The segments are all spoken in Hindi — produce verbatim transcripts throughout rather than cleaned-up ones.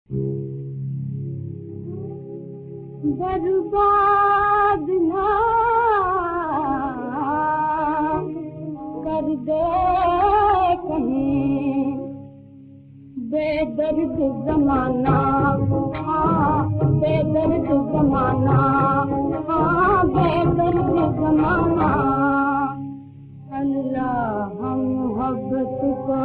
बर्बाद ना कर दे कहीं बेदर्द ज़माना, हाँ बेदर्द ज़माना, हाँ बेदर्द ज़माना। अल्लाह हम मोहब्बत को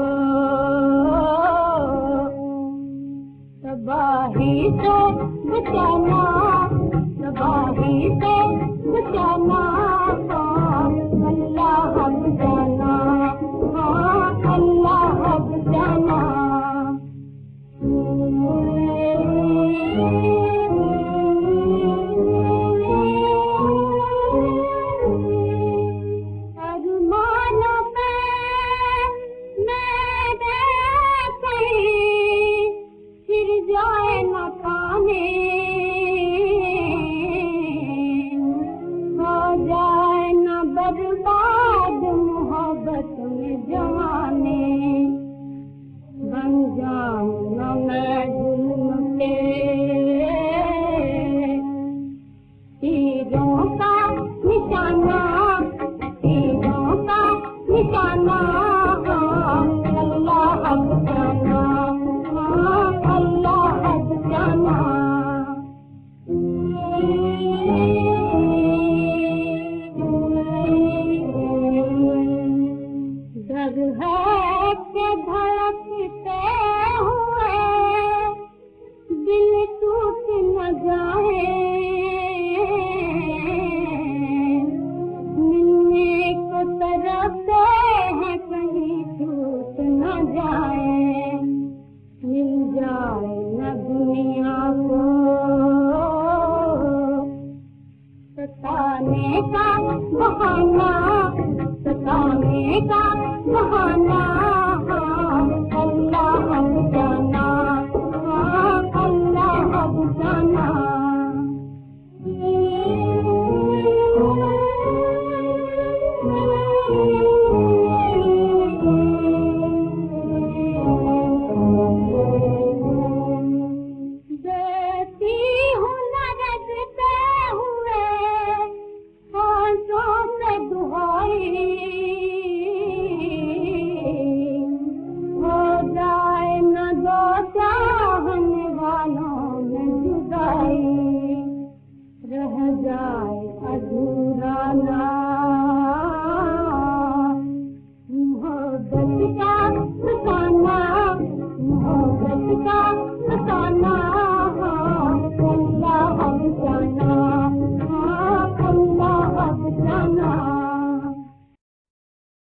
तबाही से बचाना, तबाही से बचाना, अल्लाह बचाना, हाँ अल्लाह बचाना। अरमानों पे मेरे कहीं फिर जाए न पाने, हो जाए न बर्बाद मोहब्बत में जवाने। बन जाऊं न मैं जुल्म के तीरों का निशाना, तीरों का निशाना, अल्लाह बचाना, अल्लाह बचाना। डर है कि धड़कते हुए दिल टूट न जाए, मिलने को तरसते हैं कहीं टूट न जाए। मिल जाए न दुनिया को सताने का बहाना, सताने का बहाना।